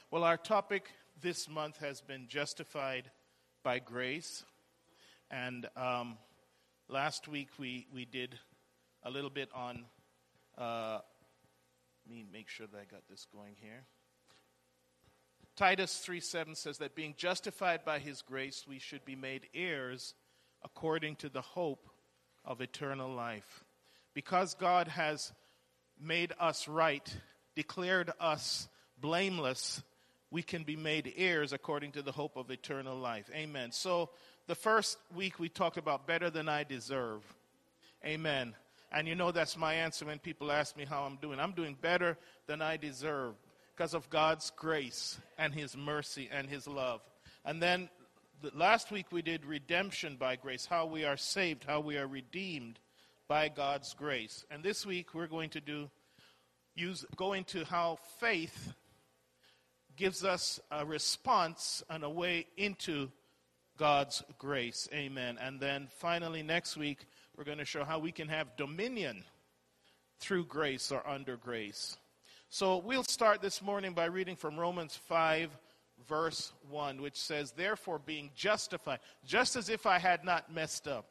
Well, our topic this month has been justified by grace. And last week we did a little bit on, let me make sure that I got this going here. Titus 3:7 says that being justified by his grace, we should be made heirs according to the hope of eternal life. Because God has made us right, declared us blameless, we can be made heirs according to the hope of eternal life. Amen. So the first week we talked about better than I deserve. Amen. And you know that's my answer when people ask me how I'm doing. I'm doing better than I deserve because of God's grace and his mercy and his love. And then last week we did redemption by grace, how we are saved, how we are redeemed by God's grace. And this week we're going to go into how faith gives us a response and a way into God's grace. Amen. And then finally next week, we're going to show how we can have dominion through grace or under grace. So we'll start this morning by reading from Romans 5, verse 1, which says, therefore being justified, just as if I had not messed up,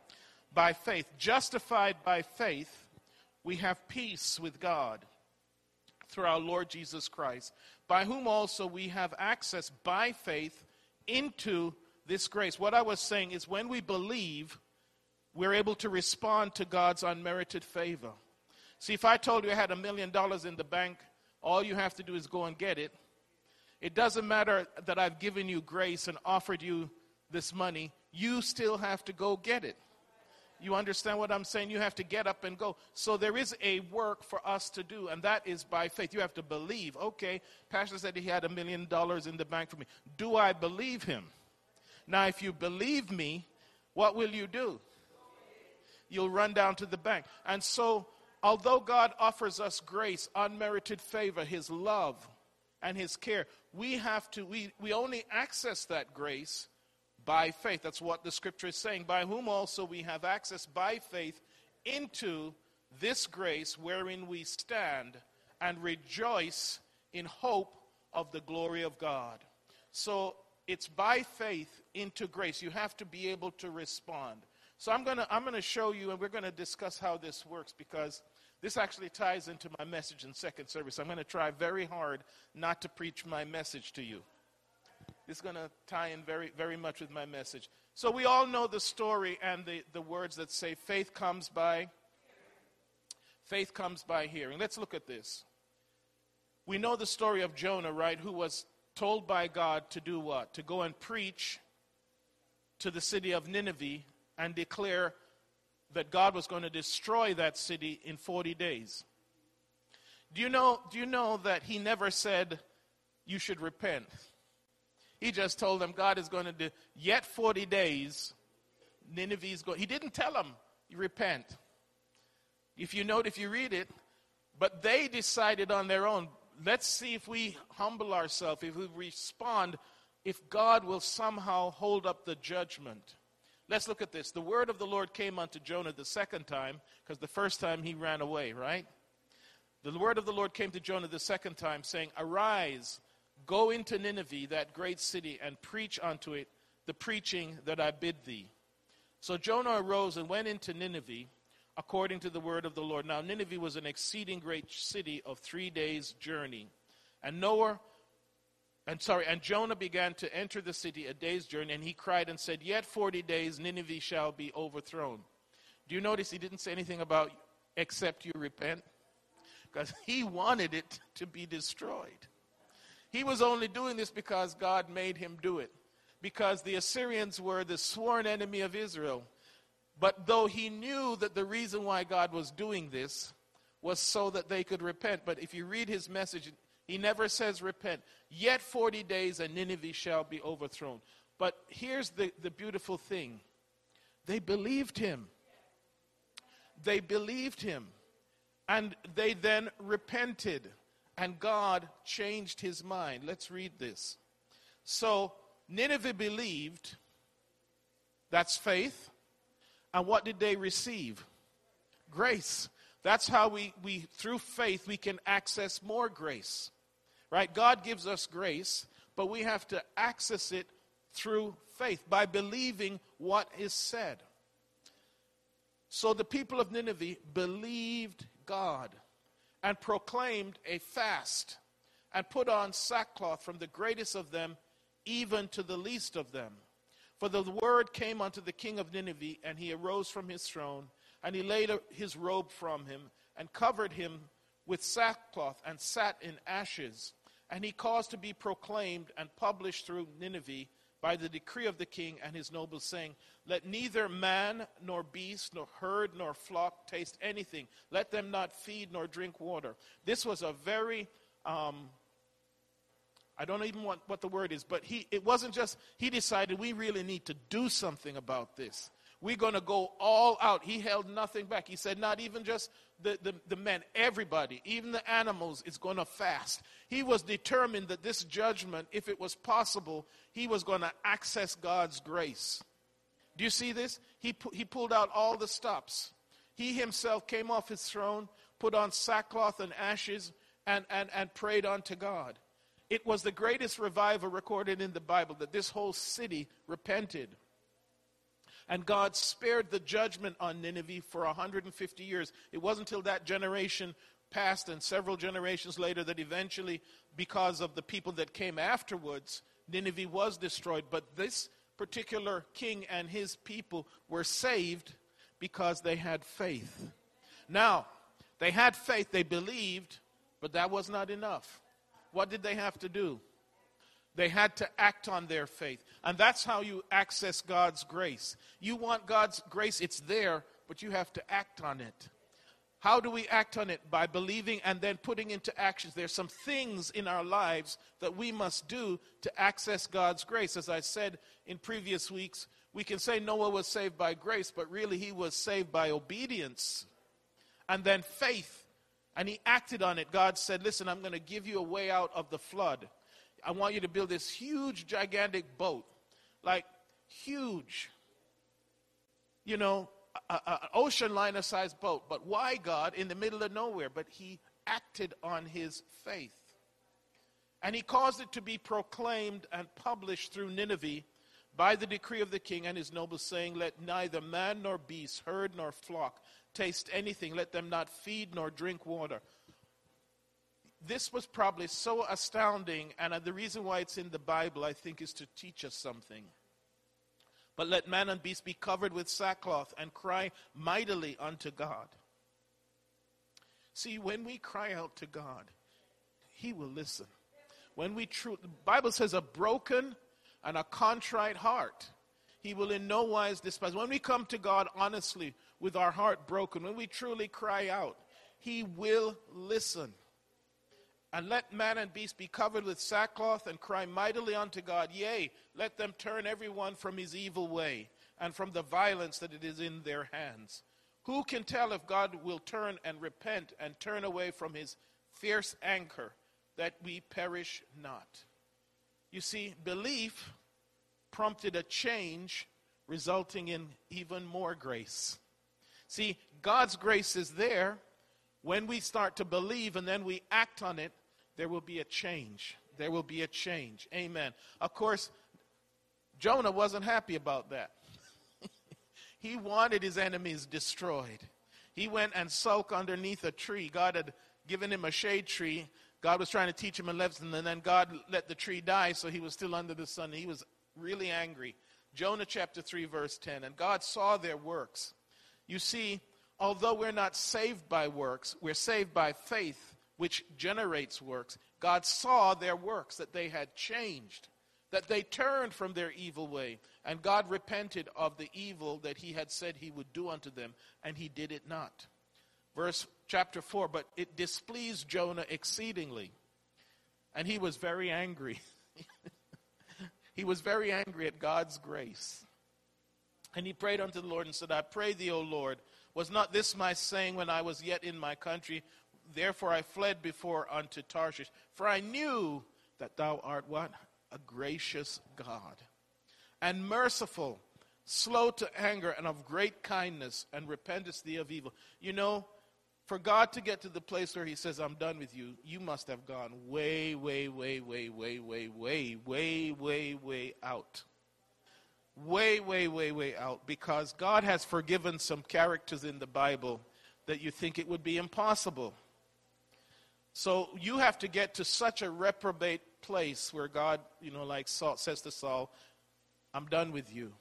by faith, justified by faith, we have peace with God through our Lord Jesus Christ, by whom also we have access by faith into this grace. What I was saying is when we believe, we're able to respond to God's unmerited favor. See, if I told you I had $1 million in the bank, all you have to do is go and get it. It doesn't matter that I've given you grace and offered you this money. You still have to go get it. You understand what I'm saying? You have to get up and go. So there is a work for us to do, and that is by faith. You have to believe. Okay, Pastor said he had $1 million in the bank for me. Do I believe him? Now, if you believe me, what will you do? You'll run down to the bank. And so, although God offers us grace, unmerited favor, his love, and his care, we only access that grace by faith. That's what the scripture is saying. By whom also we have access by faith into this grace wherein we stand and rejoice in hope of the glory of God. So it's by faith into grace. You have to be able to respond. So I'm going to show you, and we're going to discuss how this works, because this actually ties into my message in second service. I'm going to try very hard not to preach my message to you. This is going to tie in very, very much with my message. So we all know the story and the words that say faith comes by hearing. Let's look at this. We know the story of Jonah, right, who was told by God to do what? To go and preach to the city of Nineveh and declare that God was going to destroy that city in 40 days. Do you know that he never said you should repent? He just told them God is going to do, yet 40 days, Nineveh is going. He didn't tell them, you repent. If you read it, but they decided on their own, let's see if we humble ourselves, if we respond, if God will somehow hold up the judgment. Let's look at this. The word of the Lord came unto Jonah the second time, because the first time he ran away, right? The word of the Lord came to Jonah the second time, saying, arise, go into Nineveh, that great city, and preach unto it the preaching that I bid thee. So Jonah arose and went into Nineveh, according to the word of the Lord. Now Nineveh was an exceeding great city of 3 days' journey. And Jonah began to enter the city a day's journey, and he cried and said, yet 40 days Nineveh shall be overthrown. Do you notice he didn't say anything about except you repent? Because he wanted it to be destroyed. He was only doing this because God made him do it. Because the Assyrians were the sworn enemy of Israel. But though he knew that the reason why God was doing this was so that they could repent. But if you read his message, he never says repent. Yet 40 days and Nineveh shall be overthrown. But here's the beautiful thing. They believed him. They believed him. And they then repented. And God changed his mind. Let's read this. So Nineveh believed. That's faith. And what did they receive? Grace. That's how we through faith, we can access more grace. right? God gives us grace, but we have to access it through faith, by believing what is said. So the people of Nineveh believed God and proclaimed a fast and put on sackcloth, from the greatest of them even to the least of them. For the word came unto the king of Nineveh, and he arose from his throne, and he laid his robe from him, and covered him with sackcloth, and sat in ashes. And he caused to be proclaimed and published through Nineveh by the decree of the king and his nobles, saying, let neither man nor beast nor herd nor flock taste anything. Let them not feed nor drink water. This was a very, I don't even want what the word is, but it wasn't just, he decided we really need to do something about this. We're going to go all out. He held nothing back. He said not even just the men, everybody, even the animals is going to fast. He was determined that this judgment, if it was possible, he was going to access God's grace. Do you see this? He pulled out all the stops. He himself came off his throne, put on sackcloth and ashes, and prayed unto God. It was the greatest revival recorded in the Bible, that this whole city repented. And God spared the judgment on Nineveh for 150 years. It wasn't until that generation passed and several generations later that eventually, because of the people that came afterwards, Nineveh was destroyed. But this particular king and his people were saved because they had faith. Now, they had faith, they believed, but that was not enough. What did they have to do? They had to act on their faith. And that's how you access God's grace. You want God's grace, it's there, but you have to act on it. How do we act on it? By believing and then putting into actions. There's some things in our lives that we must do to access God's grace. As I said in previous weeks, we can say Noah was saved by grace, but really he was saved by obedience. And then faith. And he acted on it. God said, listen, I'm going to give you a way out of the flood. I want you to build this huge, gigantic boat. Like, huge. You know, an ocean liner-sized boat. But why, God, in the middle of nowhere? But he acted on his faith. And he caused it to be proclaimed and published through Nineveh by the decree of the king and his nobles, saying, let neither man nor beast, herd nor flock taste anything. Let them not feed nor drink water. This was probably so astounding, and the reason why it's in the Bible, I think, is to teach us something. But let man and beast be covered with sackcloth and cry mightily unto God. See, when we cry out to God, he will listen. When the Bible says a broken and a contrite heart, he will in no wise despise. When we come to God honestly with our heart broken, when we truly cry out, he will listen. And let man and beast be covered with sackcloth and cry mightily unto God. Yea, let them turn every one from his evil way and from the violence that it is in their hands. Who can tell if God will turn and repent and turn away from his fierce anger, that we perish not? You see, belief prompted a change, resulting in even more grace. See, God's grace is there. When we start to believe and then we act on it, there will be a change. There will be a change. Amen. Of course, Jonah wasn't happy about that. He wanted his enemies destroyed. He went and sulked underneath a tree. God had given him a shade tree. God was trying to teach him a lesson, and then God let the tree die, so he was still under the sun. He was really angry. Jonah chapter 3, verse 10. And God saw their works. You see, although we're not saved by works, we're saved by faith, which generates works. God saw their works, that they had changed, that they turned from their evil way, and God repented of the evil that he had said he would do unto them, and he did it not. Chapter 4, but it displeased Jonah exceedingly, and he was very angry. He was very angry at God's grace. And he prayed unto the Lord and said, I pray thee, O Lord, was not this my saying when I was yet in my country? Therefore I fled before unto Tarshish. For I knew that thou art what? A gracious God, and merciful, slow to anger, and of great kindness, and repentest thee of evil. You know, For God to get to the place where he says, I'm done with you, you must have gone way, way, way, way, way, way, way, way, way, way out. Way, way, way, way out. Because God has forgiven some characters in the Bible that you think it would be impossible. So you have to get to such a reprobate place where God, like Saul says to Saul, I'm done with you.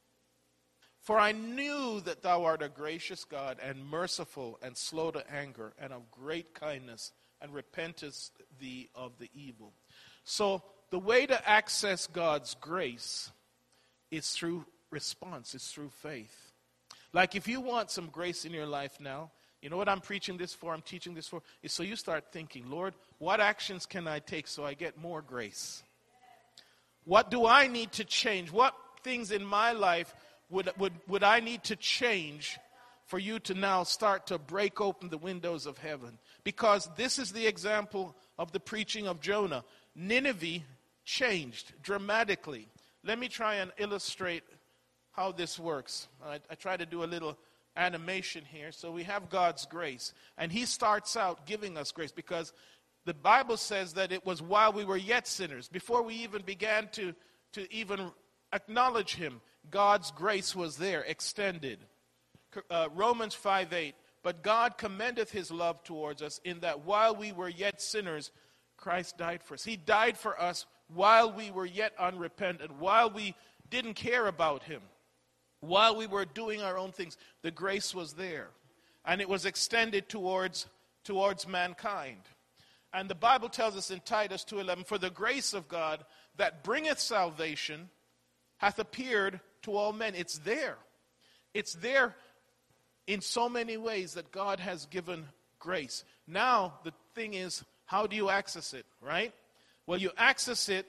For I knew that thou art a gracious God and merciful and slow to anger and of great kindness and repentest thee of the evil. So the way to access God's grace is through response, it's through faith. Like if you want some grace in your life now, you know what I'm preaching this for, I'm teaching this for, is so you start thinking, Lord, what actions can I take so I get more grace? What do I need to change? What things in my life would I need to change for you to now start to break open the windows of heaven? Because this is the example of the preaching of Jonah. Nineveh changed dramatically. Let me try and illustrate how this works. I try to do a little animation here. So we have God's grace. And he starts out giving us grace because the Bible says that it was while we were yet sinners, before we even began to even acknowledge him, God's grace was there, extended. Romans 5:8, but God commendeth his love towards us in that while we were yet sinners, Christ died for us. He died for us while we were yet unrepentant, while we didn't care about him, while we were doing our own things. The grace was there, and it was extended towards mankind. And the Bible tells us in Titus 2:11, for the grace of God that bringeth salvation hath appeared to all men. It's there. It's there in so many ways that God has given grace. Now, the thing is, how do you access it, right? Well, you access it,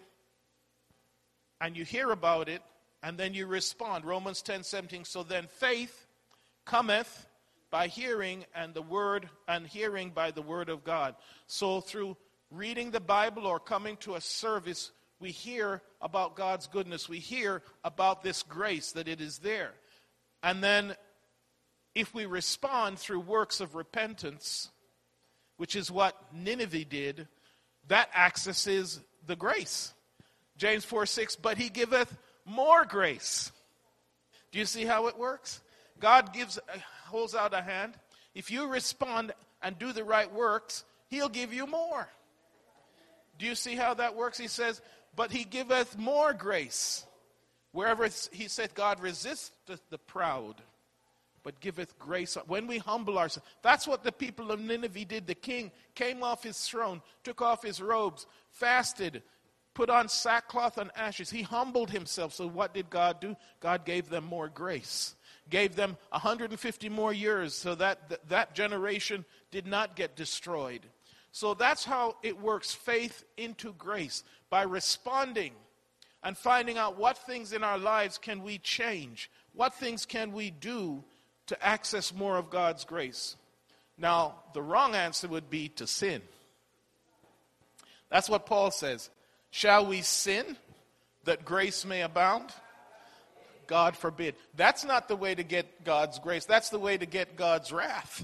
and you hear about it, and then you respond. Romans 10:17, so then faith cometh by hearing, and hearing by the word of God. So through reading the Bible or coming to a service, we hear about God's goodness. We hear about this grace, that it is there. And then if we respond through works of repentance, which is what Nineveh did, that accesses the grace. James 4:6, but he giveth more grace. Do you see how it works? God holds out a hand. If you respond and do the right works, he'll give you more. Do you see how that works? He says, but he giveth more grace. Wherever he said, God resisteth the proud, but giveth grace. When we humble ourselves, that's what the people of Nineveh did. The king came off his throne, took off his robes, fasted, put on sackcloth and ashes. He humbled himself. So what did God do? God gave them more grace. Gave them 150 more years so that generation did not get destroyed. So that's how it works, faith into grace, by responding and finding out what things in our lives can we change, what things can we do to access more of God's grace. Now, the wrong answer would be to sin. That's what Paul says. Shall we sin that grace may abound? God forbid. That's not the way to get God's grace. That's the way to get God's wrath.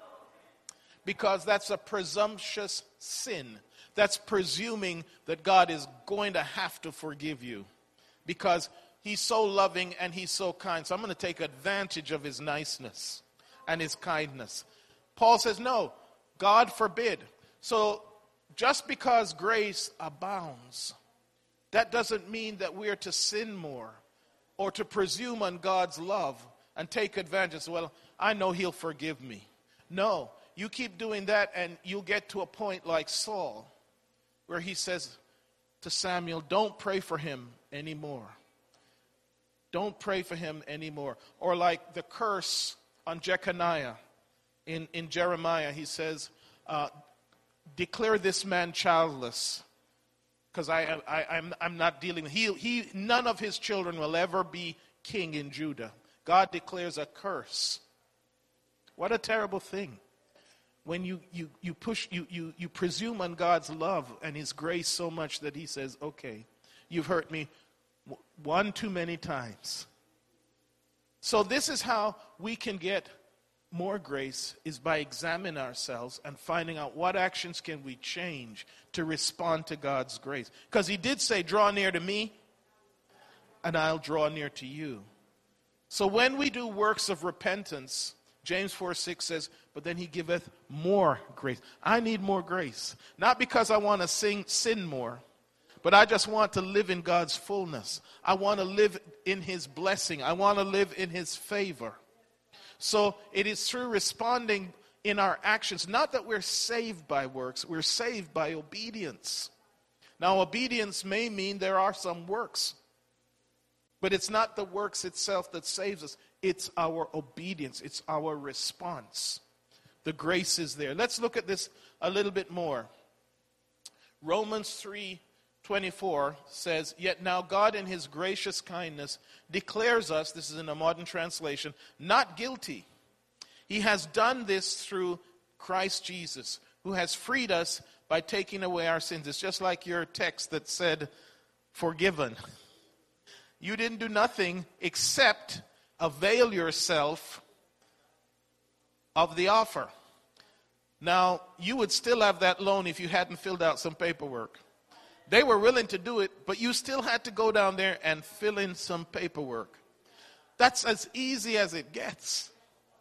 Because that's a presumptuous sin. That's presuming that God is going to have to forgive you. Because he's so loving and he's so kind. So I'm going to take advantage of his niceness and his kindness. Paul says, no, God forbid. So just because grace abounds, that doesn't mean that we're to sin more or to presume on God's love and take advantage. Well, I know he'll forgive me. No, you keep doing that and you'll get to a point like Saul, where he says to Samuel, don't pray for him anymore. Don't pray for him anymore. Or like the curse on Jeconiah in Jeremiah, he says, declare this man childless, because I'm not dealing with none of his children will ever be king in Judah. God declares a curse. What a terrible thing. When you presume on God's love and his grace so much that he says, okay, you've hurt me one too many times. So this is how we can get more grace is by examining ourselves and finding out what actions can we change to respond to God's grace. Because he did say, draw near to me, and I'll draw near to you. So when we do works of repentance, James 4:6 says, but then he giveth more grace. I need more grace. Not because I want to sin more, but I just want to live in God's fullness. I want to live in his blessing. I want to live in his favor. So it is through responding in our actions, not that we're saved by works, we're saved by obedience. Now, obedience may mean there are some works, but it's not the works itself that saves us. It's our obedience. It's our response. The grace is there. Let's look at this a little bit more. Romans 3:24 says, yet now God in his gracious kindness declares us, this is in a modern translation, not guilty. He has done this through Christ Jesus, who has freed us by taking away our sins. It's just like your text that said, forgiven. You didn't do nothing except avail yourself of the offer. Now, you would still have that loan if you hadn't filled out some paperwork. They were willing to do it, but you still had to go down there and fill in some paperwork. That's as easy as it gets.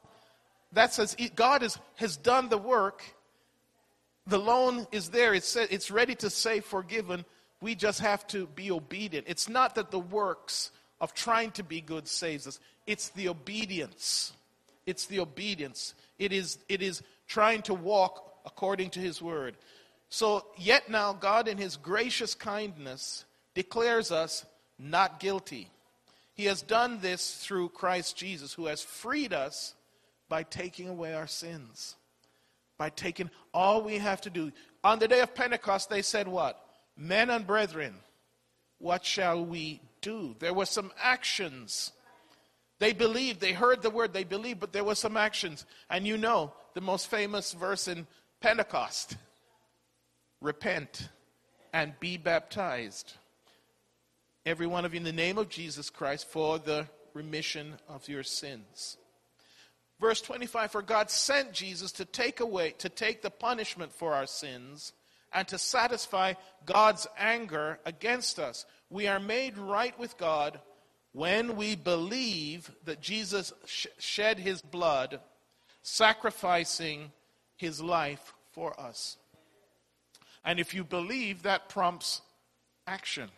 God has done the work. The loan is there. It's ready to say forgiven. We just have to be obedient. It's not that the works of trying to be good saves us. It's the obedience. It's the obedience. It is trying to walk according to his word. So, yet now God in his gracious kindness declares us not guilty. He has done this through Christ Jesus, who has freed us by taking away our sins. By taking, all we have to do. On the day of Pentecost, they said what? Men and brethren, what shall we do? There were some actions. They believed, they heard the word, they believed, but there were some actions. And you know, the most famous verse in Pentecost, repent and be baptized, every one of you, in the name of Jesus Christ, for the remission of your sins. Verse 25, for God sent Jesus to take the punishment for our sins and to satisfy God's anger against us. We are made right with God when we believe that Jesus shed his blood, sacrificing his life for us. And if you believe, that prompts action.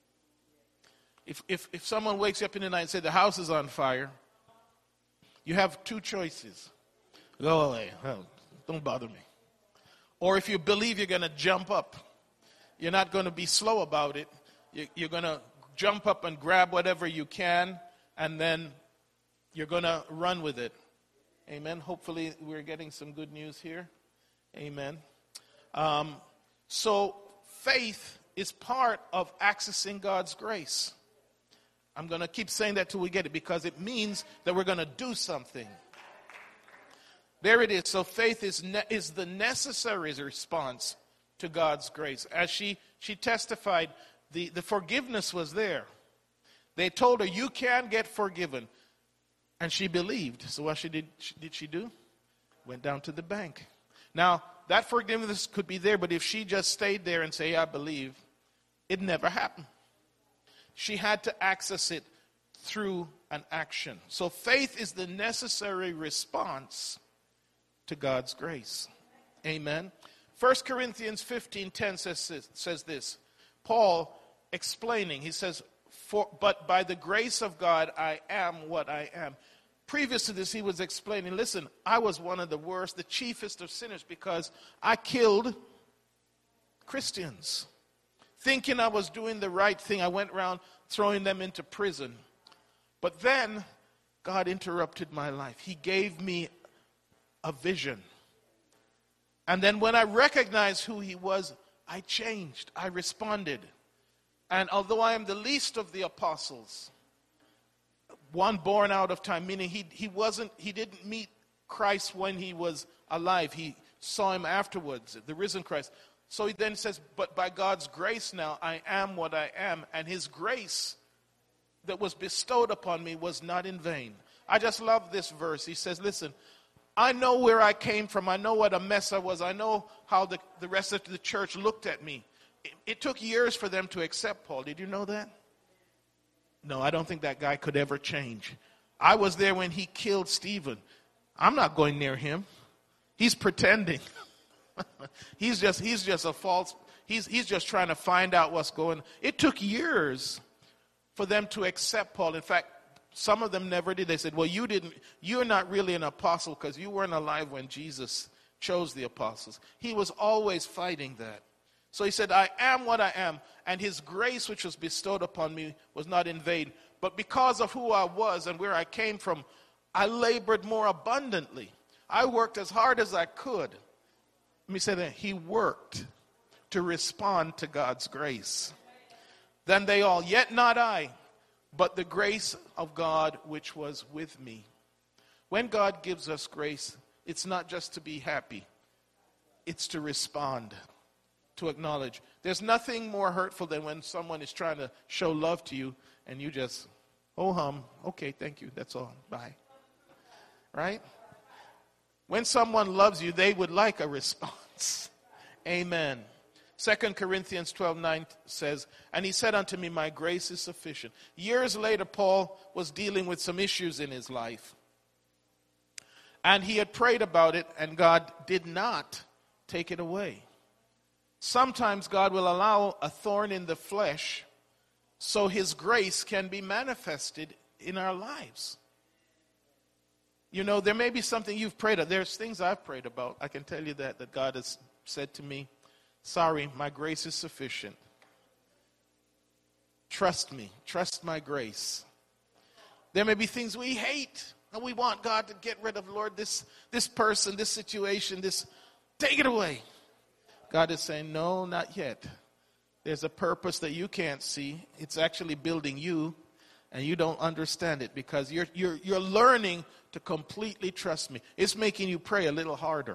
If someone wakes you up in the night and says the house is on fire, you have two choices. Go away. Don't bother me. Or if you believe, you're going to jump up. You're not going to be slow about it. You're going to jump up and grab whatever you can, and then you're going to run with it. Amen. Hopefully we're getting some good news here. Amen. So faith is part of accessing God's grace. I'm going to keep saying that till we get it, because it means that we're going to do something. There it is. So faith is the necessary response to God's grace. As she testified, the forgiveness was there. They told her, you can get forgiven. And she believed. So what did she do? Went down to the bank. Now, that forgiveness could be there, but if she just stayed there and say, I believe, it never happened. She had to access it through an action. So faith is the necessary response to God's grace. Amen. 1 Corinthians 15:10 says this. Paul explaining, he says, but by the grace of God, I am what I am. Previous to this, he was explaining, listen, I was one of the worst, the chiefest of sinners, because I killed Christians. Thinking I was doing the right thing, I went around throwing them into prison. But then, God interrupted my life. He gave me a vision. And then when I recognized who he was, I changed. I responded. And although I am the least of the apostles, one born out of time, meaning he didn't meet Christ when he was alive. He saw him afterwards, the risen Christ. So he then says, but by God's grace now, I am what I am. And his grace that was bestowed upon me was not in vain. I just love this verse. He says, listen, I know where I came from. I know what a mess I was. I know how the rest of the church looked at me. It took years for them to accept Paul. Did you know that? No, I don't think that guy could ever change. I was there when he killed Stephen. I'm not going near him. He's pretending. He's just a false, he's just trying to find out what's going on. It took years for them to accept Paul. In fact, some of them never did. They said, well, you're not really an apostle because you weren't alive when Jesus chose the apostles. He was always fighting that. So he said, I am what I am, and his grace which was bestowed upon me was not in vain. But because of who I was and where I came from, I labored more abundantly. I worked as hard as I could. Let me say that. He worked to respond to God's grace. Then they all, yet not I, but the grace of God which was with me. When God gives us grace, it's not just to be happy. It's to respond, to acknowledge. There's nothing more hurtful than when someone is trying to show love to you and you just, oh hum, okay, thank you, that's all, bye. Right? When someone loves you, they would like a response. Amen. 2 Corinthians 12:9 says, and he said unto me, my grace is sufficient. Years later, Paul was dealing with some issues in his life. And he had prayed about it, and God did not take it away. Sometimes God will allow a thorn in the flesh so his grace can be manifested in our lives. You know, there may be something you've prayed about. There's things I've prayed about. I can tell you that God has said to me, sorry, my grace is sufficient. Trust me. Trust my grace. There may be things we hate, and we want God to get rid of, Lord, this person, this situation, take it away. God is saying, no, not yet. There's a purpose that you can't see. It's actually building you, and you don't understand it because you're learning to completely trust me. It's making you pray a little harder.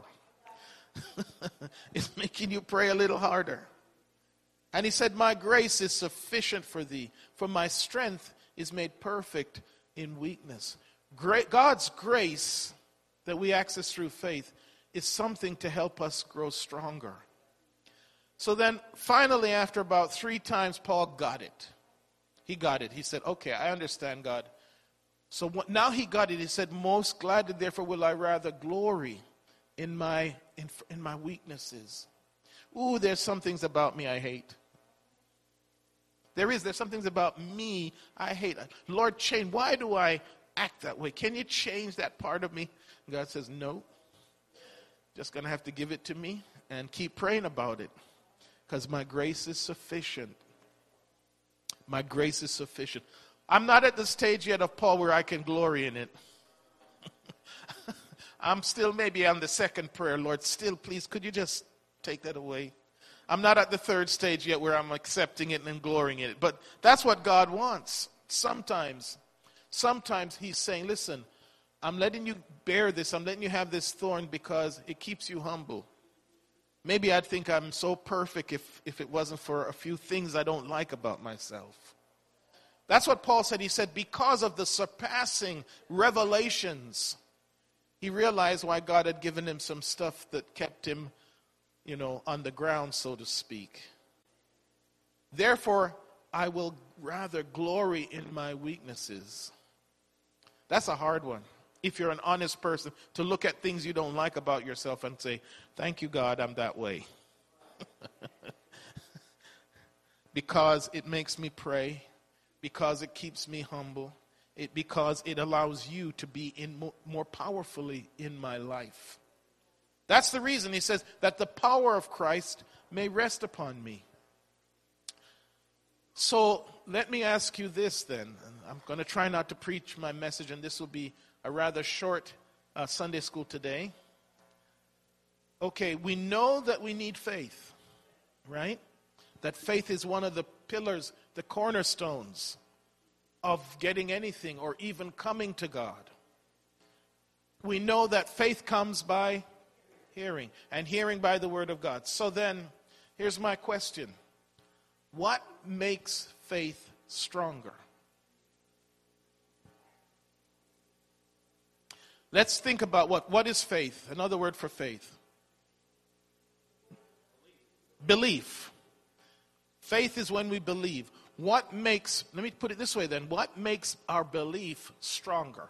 It's making you pray a little harder. And he said, my grace is sufficient for thee, for my strength is made perfect in weakness. God's grace that we access through faith is something to help us grow stronger. So then, finally, after about 3 times, Paul got it. He got it. He said, okay, I understand, God. So now he got it. He said, most gladly, therefore, will I rather glory in my weaknesses. Ooh, there's some things about me I hate. There's some things about me I hate. Lord, change. Why do I act that way? Can you change that part of me? And God says, no. Just going to have to give it to me and keep praying about it. Because my grace is sufficient. My grace is sufficient. I'm not at the stage yet of Paul where I can glory in it. I'm still maybe on the second prayer. Lord, still, please, could you just take that away? I'm not at the third stage yet where I'm accepting it and glorying in it. But that's what God wants. Sometimes he's saying, listen, I'm letting you bear this. I'm letting you have this thorn because it keeps you humble. Maybe I'd think I'm so perfect if it wasn't for a few things I don't like about myself. That's what Paul said. He said, because of the surpassing revelations, he realized why God had given him some stuff that kept him, on the ground, so to speak. Therefore, I will rather glory in my weaknesses. That's a hard one. If you're an honest person, to look at things you don't like about yourself and say, thank you, God, I'm that way. Because it makes me pray, because it keeps me humble, because it allows you to be more powerfully in my life. That's the reason he says that the power of Christ may rest upon me. So let me ask you this then. I'm going to try not to preach my message, and this will be a rather short Sunday school today. Okay, we know that we need faith, right? That faith is one of the pillars, the cornerstones of getting anything or even coming to God. We know that faith comes by hearing, and hearing by the word of God. So then, here's my question. What makes faith stronger? Let's think about what is faith? Another word for faith. Belief. Faith is when we believe. Let me put it this way then, what makes our belief stronger?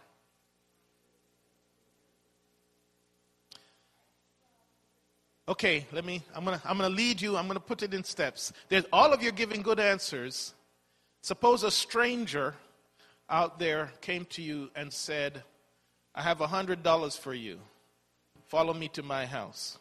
Okay, I'm gonna lead you, I'm gonna put it in steps. All of you are giving good answers. Suppose a stranger out there came to you and said, I have $100 for you. Follow me to my house.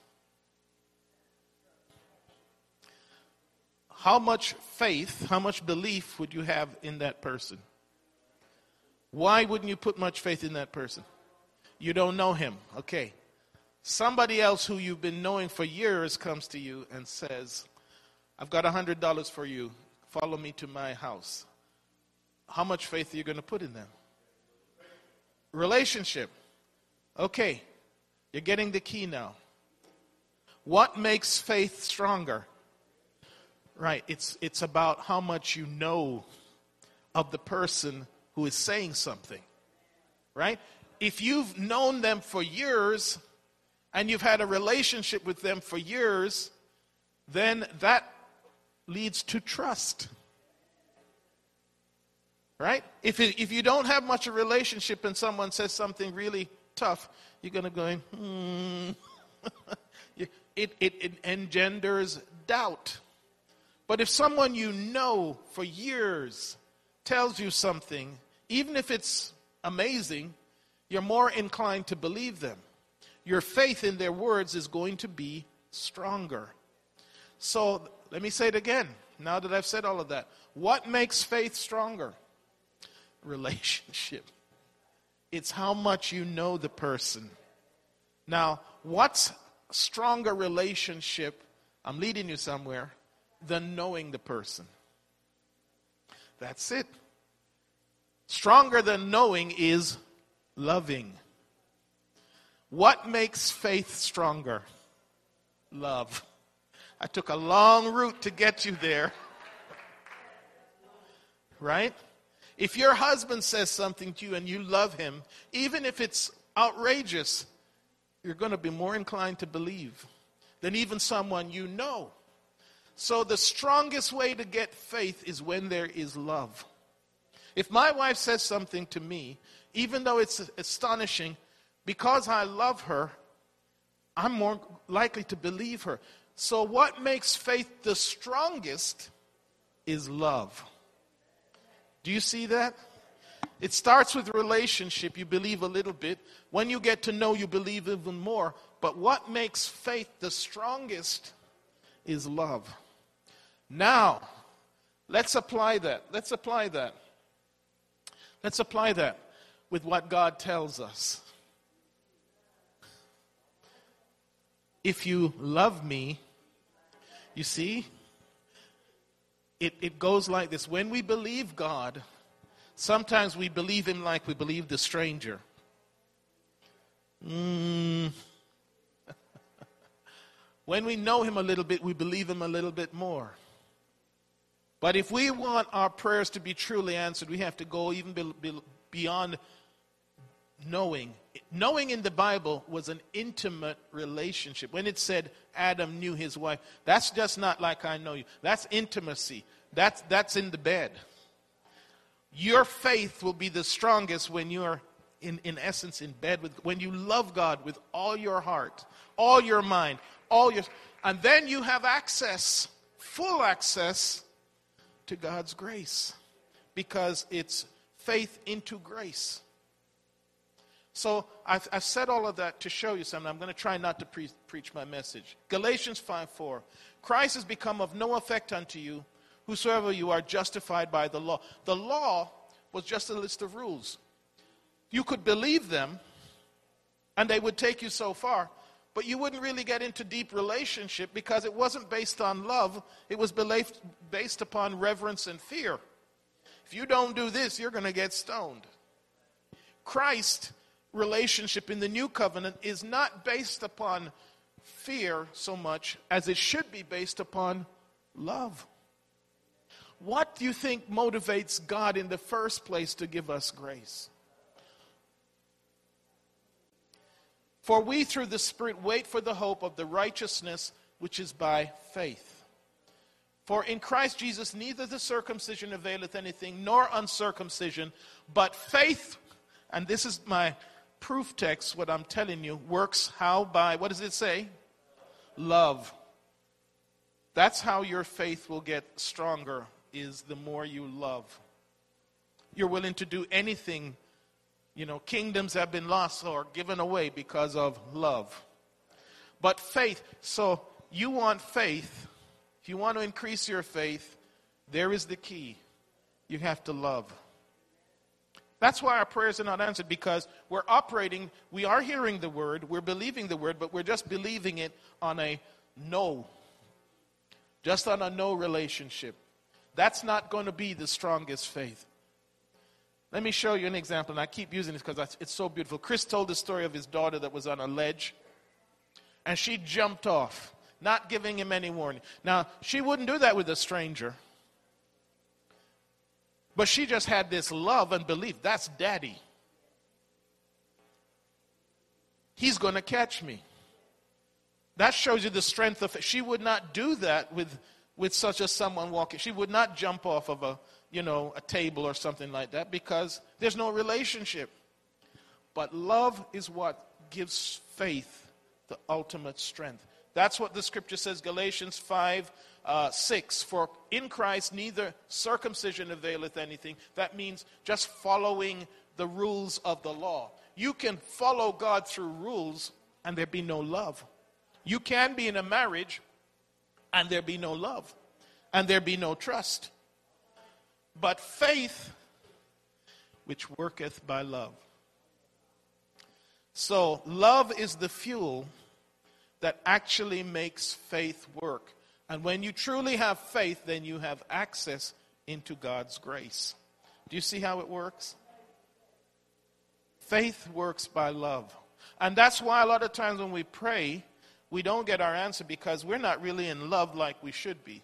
How much faith, how much belief would you have in that person? Why wouldn't you put much faith in that person? You don't know him. Okay. Somebody else who you've been knowing for years comes to you and says, I've got $100 for you. Follow me to my house. How much faith are you going to put in them? Relationship. Okay. You're getting the key now. What makes faith stronger? Right. It's about how much you know of the person who is saying something. Right? If you've known them for years and you've had a relationship with them for years, then that leads to trust. Right? If you don't have much of a relationship and someone says something really tough, you're going to go, it engenders doubt. But if someone you know for years tells you something, even if it's amazing, you're more inclined to believe them. Your faith in their words is going to be stronger. So let me say it again, now that I've said all of that. What makes faith stronger? Relationship. It's how much you know the person. Now, what's stronger relationship, I'm leading you somewhere, than knowing the person? That's it. Stronger than knowing is loving. What makes faith stronger? Love. I took a long route to get you there. Right? If your husband says something to you and you love him, even if it's outrageous, you're going to be more inclined to believe than even someone you know. So the strongest way to get faith is when there is love. If my wife says something to me, even though it's astonishing, because I love her, I'm more likely to believe her. So what makes faith the strongest is love. Do you see that? It starts with relationship. You believe a little bit. When you get to know, you believe even more. But what makes faith the strongest is love. Now, let's apply that. Let's apply that with what God tells us. If you love me, you see, it goes like this. When we believe God, sometimes we believe him like we believe the stranger. When we know him a little bit, we believe him a little bit more. But if we want our prayers to be truly answered, we have to go even beyond knowing. Knowing in the Bible was an intimate relationship. When it said Adam knew his wife, that's just not like I know you. That's intimacy. That's in the bed. Your faith will be the strongest when you're in essence in bed when you love God with all your heart, all your mind, and then you have access, full access to God's grace, because it's faith into grace. So I've said all of that to show you something. I'm going to try not to preach my message. Galatians 5:4. Christ has become of no effect unto you, whosoever you are justified by the law. The law was just a list of rules. You could believe them, and they would take you so far, but you wouldn't really get into deep relationship because it wasn't based on love. It was based upon reverence and fear. If you don't do this, you're going to get stoned. Christ relationship in the new covenant is not based upon fear so much as it should be based upon love. What do you think motivates God in the first place to give us grace? For we through the Spirit wait for the hope of the righteousness which is by faith. For in Christ Jesus neither the circumcision availeth anything, nor uncircumcision, but faith, and this is my proof text, what I'm telling you, works how? By, what does it say? Love. That's how your faith will get stronger, is the more you love. You're willing to do anything. Kingdoms have been lost or given away because of love. But faith, so you want faith. If you want to increase your faith, there is the key. You have to love. That's why our prayers are not answered, because we are hearing the word, we're believing the word, but we're just believing it on a no. Just on a no relationship. That's not going to be the strongest faith. Let me show you an example, and I keep using this because it's so beautiful. Chris told the story of his daughter that was on a ledge, and she jumped off, not giving him any warning. Now, she wouldn't do that with a stranger, but she just had this love and belief. That's daddy. He's going to catch me. That shows you the strength of it. She would not do that with such as someone walking. She would not jump off of a table or something like that, because there's no relationship. But love is what gives faith the ultimate strength. That's what the scripture says, Galatians 5:6. For in Christ neither circumcision availeth anything. That means just following the rules of the law. You can follow God through rules and there be no love. You can be in a marriage and there be no love and there be no trust. But faith, which worketh by love. So love is the fuel that actually makes faith work. And when you truly have faith, then you have access into God's grace. Do you see how it works? Faith works by love. And that's why a lot of times when we pray, we don't get our answer, because we're not really in love like we should be.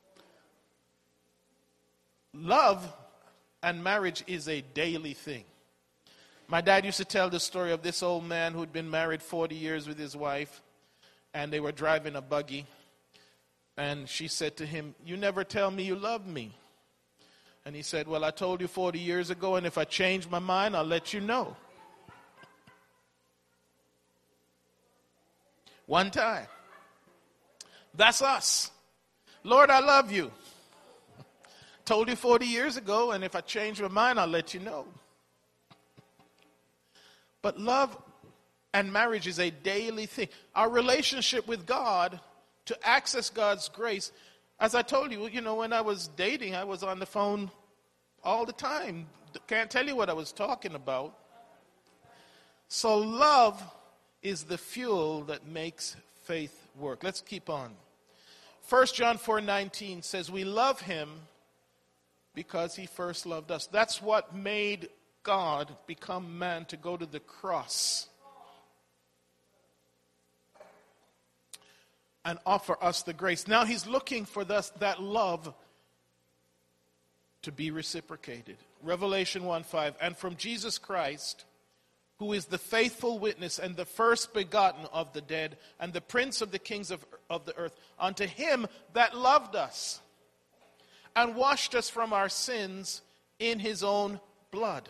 Love and marriage is a daily thing. My dad used to tell the story of this old man who'd been married 40 years with his wife, and they were driving a buggy, and she said to him, "You never tell me you love me." And he said, "Well, I told you 40 years ago, and if I change my mind, I'll let you know." One time. That's us. Lord, I love you. Told you 40 years ago, and if I change my mind, I'll let you know. But love and marriage is a daily thing. Our relationship with God, to access God's grace, as I told you, when I was dating, I was on the phone all the time. Can't tell you what I was talking about. So love is the fuel that makes faith work. Let's keep on. 1 John 4:19 says, we love him because he first loved us. That's what made God become man, to go to the cross and offer us the grace. Now he's looking for that love to be reciprocated. Revelation 1:5, and from Jesus Christ, who is the faithful witness and the first begotten of the dead and the prince of the kings of the earth, unto him that loved us and washed us from our sins in his own blood.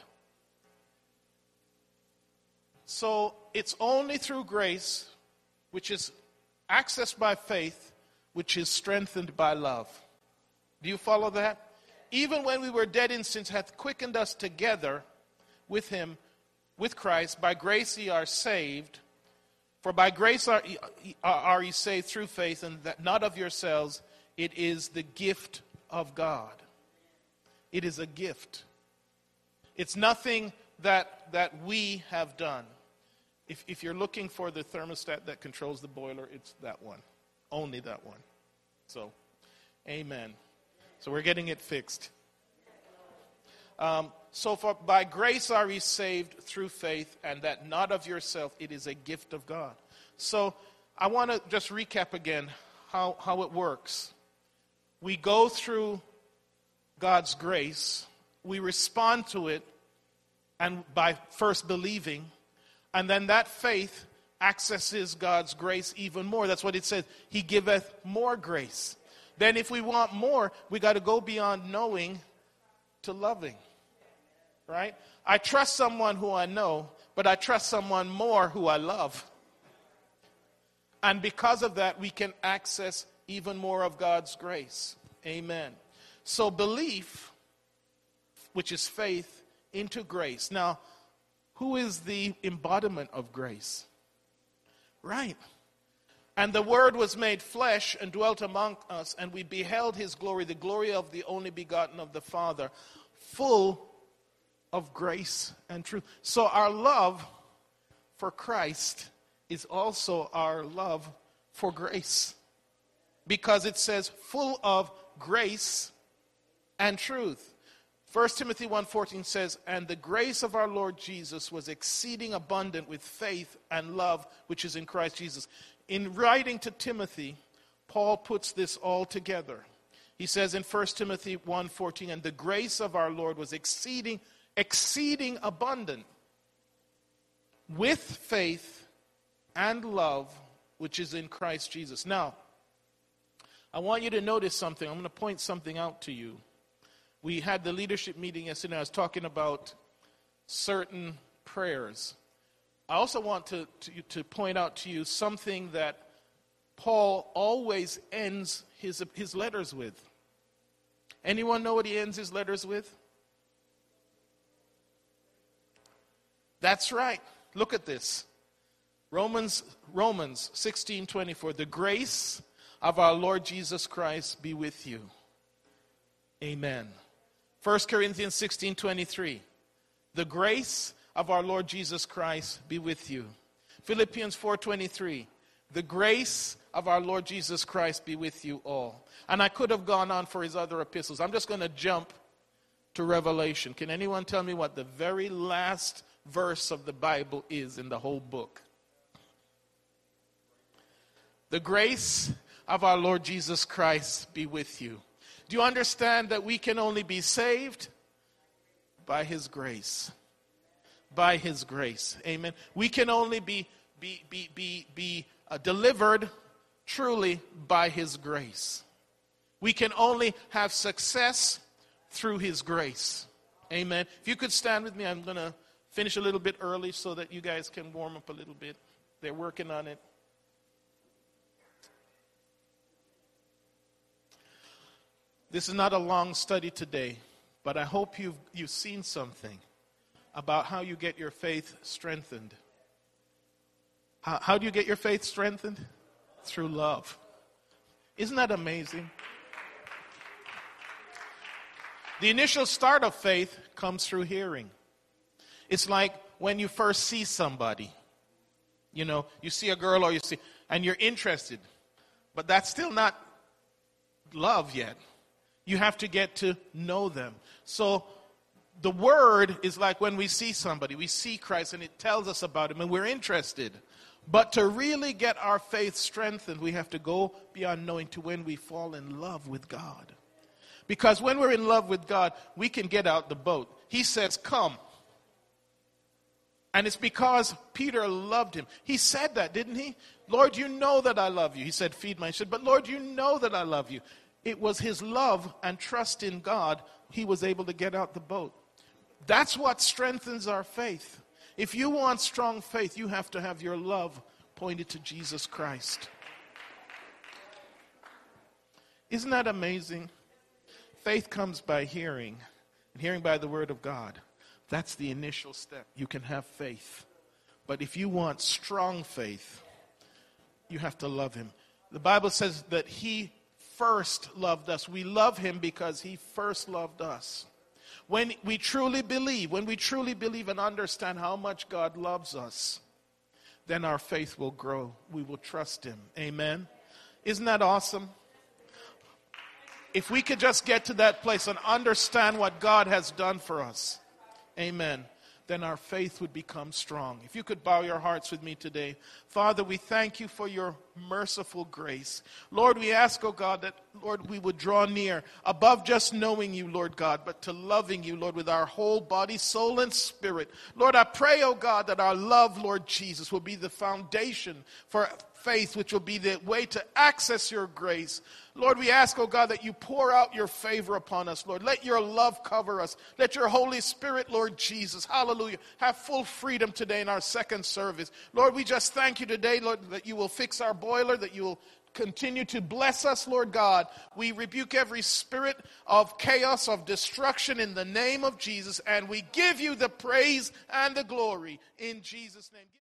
So it's only through grace, which is accessed by faith, which is strengthened by love. Do you follow that? Even when we were dead in sins, hath quickened us together with him, with Christ. By grace ye are saved. For by grace are ye saved through faith, and that not of yourselves. It is the gift of God. It is a gift. It's nothing that we have done. If you're looking for the thermostat that controls the boiler, it's that one. Only that one. So, amen. So we're getting it fixed. By grace are ye saved through faith, and that not of yourself. It is a gift of God. So I want to just recap again how it works. We go through God's grace. We respond to it, and by first believing. And then that faith accesses God's grace even more. That's what it says. He giveth more grace. Then if we want more, we got to go beyond knowing to loving. Right? I trust someone who I know, but I trust someone more who I love. And because of that, we can access even more of God's grace. Amen. So belief, which is faith, into grace. Now, who is the embodiment of grace? Right. And the Word was made flesh and dwelt among us, and we beheld his glory, the glory of the only begotten of the Father, full of grace and truth. So our love for Christ is also our love for grace. Because it says full of grace and truth. 1 Timothy 1:14 says, and the grace of our Lord Jesus was exceeding abundant with faith and love which is in Christ Jesus. In writing to Timothy, Paul puts this all together. He says in 1 Timothy 1:14, and the grace of our Lord was exceeding abundant with faith and love which is in Christ Jesus. Now, I want you to notice something. I'm going to point something out to you. We had the leadership meeting yesterday. I was talking about certain prayers. I also want to point out to you something that Paul always ends his letters with. Anyone know what he ends his letters with? That's right. Look at this. Romans 16:24. The grace of our Lord Jesus Christ be with you. Amen. 1 Corinthians 16:23. The grace of our Lord Jesus Christ be with you. Philippians 4:23. The grace of our Lord Jesus Christ be with you all. And I could have gone on for his other epistles. I'm just going to jump to Revelation. Can anyone tell me what the very last verse of the Bible is in the whole book? The grace of our Lord Jesus Christ be with you. Do you understand that we can only be saved by his grace? By his grace. Amen. We can only be delivered truly by his grace. We can only have success through his grace. Amen. If you could stand with me, I'm going to finish a little bit early so that you guys can warm up a little bit. They're working on it. This is not a long study today, but I hope you've seen something about how you get your faith strengthened. How do you get your faith strengthened? Through love. Isn't that amazing? The initial start of faith comes through hearing. It's like when you first see somebody. You know, you see a girl and you're interested, but that's still not love yet. You have to get to know them. So the word is like when we see somebody, we see Christ and it tells us about him and we're interested. But to really get our faith strengthened, we have to go beyond knowing to when we fall in love with God. Because when we're in love with God, we can get out the boat. He says, come. And it's because Peter loved him. He said that, didn't he? Lord, you know that I love you. He said, feed my sheep. But Lord, you know that I love you. It was his love and trust in God, he was able to get out the boat. That's what strengthens our faith. If you want strong faith, you have to have your love pointed to Jesus Christ. Isn't that amazing? Faith comes by hearing, and hearing by the word of God. That's the initial step. You can have faith. But if you want strong faith, you have to love him. The Bible says that he first loved us. We love him because he first loved us. When we truly believe and understand how much God loves us, then our faith will grow. We will trust him. Amen. Isn't that awesome? If we could just get to that place and understand what God has done for us, amen, then our faith would become strong. If you could bow your hearts with me today. Father, we thank you for your merciful grace. Lord, we ask, oh God, that, Lord, we would draw near above just knowing you, Lord God, but to loving you, Lord, with our whole body, soul, and spirit. Lord, I pray, oh God, that our love, Lord Jesus, will be the foundation for faith, which will be the way to access your grace. Lord, we ask, oh God, that you pour out your favor upon us, Lord. Let your love cover us. Let your Holy Spirit, Lord Jesus, hallelujah, have full freedom today in our second service. Lord, we just thank you today, Lord, that you will fix our boiler, that you will continue to bless us, Lord God. We rebuke every spirit of chaos, of destruction in the name of Jesus, and we give you the praise and the glory in Jesus' name.